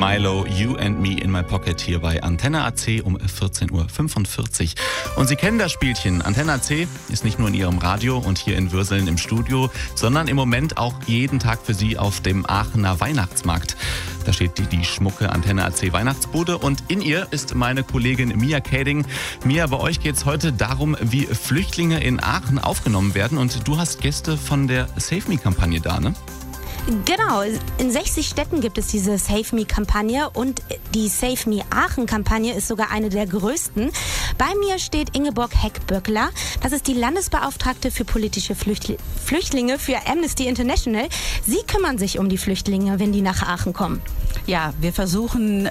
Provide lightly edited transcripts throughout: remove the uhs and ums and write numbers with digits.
Milo, You and Me in My Pocket hier bei Antenne AC um 14.45 Uhr. Und Sie kennen das Spielchen. Antenne AC ist nicht nur in Ihrem Radio und hier in Würseln im Studio, sondern im Moment auch jeden Tag für Sie auf dem Aachener Weihnachtsmarkt. Da steht die schmucke Antenne AC Weihnachtsbude und in ihr ist meine Kollegin Mia Kading. Mia, bei euch geht es heute darum, wie Flüchtlinge in Aachen aufgenommen werden und du hast Gäste von der Save Me-Kampagne da, ne? Genau, in 60 Städten gibt es diese Save Me-Kampagne und die Save Me Aachen-Kampagne ist sogar eine der größten. Bei mir steht Ingeborg Heck-Böckler, das ist die Landesbeauftragte für politische Flüchtlinge für Amnesty International. Sie kümmern sich um die Flüchtlinge, wenn die nach Aachen kommen. Ja, wir versuchen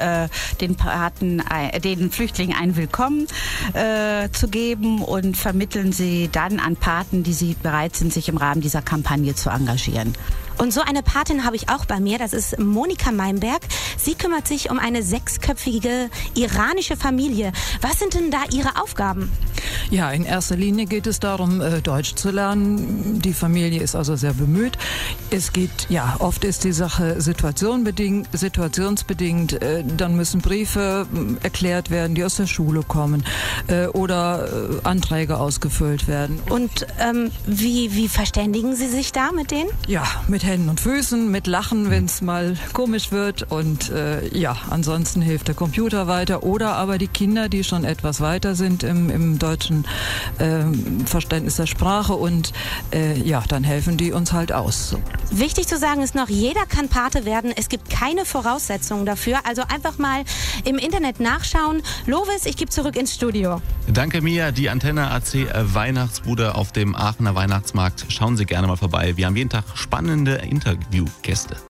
den Flüchtlingen ein Willkommen zu geben und vermitteln sie dann an Paten, die sie bereit sind, sich im Rahmen dieser Kampagne zu engagieren. Und so eine Patin habe ich auch bei mir, das ist Monika Meinberg. Sie kümmert sich um eine 6-köpfige iranische Familie. Was sind denn da Ihre Aufgaben? Ja, in erster Linie geht es darum, Deutsch zu lernen. Die Familie ist also sehr bemüht. Oft ist die Sache situationsbedingt. Dann müssen Briefe erklärt werden, die aus der Schule kommen oder Anträge ausgefüllt werden. Und wie verständigen Sie sich da mit denen? Ja, mit Händen und Füßen, mit Lachen, wenn es mal komisch wird und ansonsten hilft der Computer weiter oder aber die Kinder, die schon etwas weiter sind im deutschen Verständnis der Sprache und dann helfen die uns halt aus. Wichtig zu sagen ist noch, jeder kann Pate werden, es gibt keine Voraussetzungen dafür, also einfach mal im Internet nachschauen. Lovis, ich gebe zurück ins Studio. Danke Mia, die Antenne AC Weihnachtsbude auf dem Aachener Weihnachtsmarkt. Schauen Sie gerne mal vorbei, wir haben jeden Tag spannende Interviewgäste.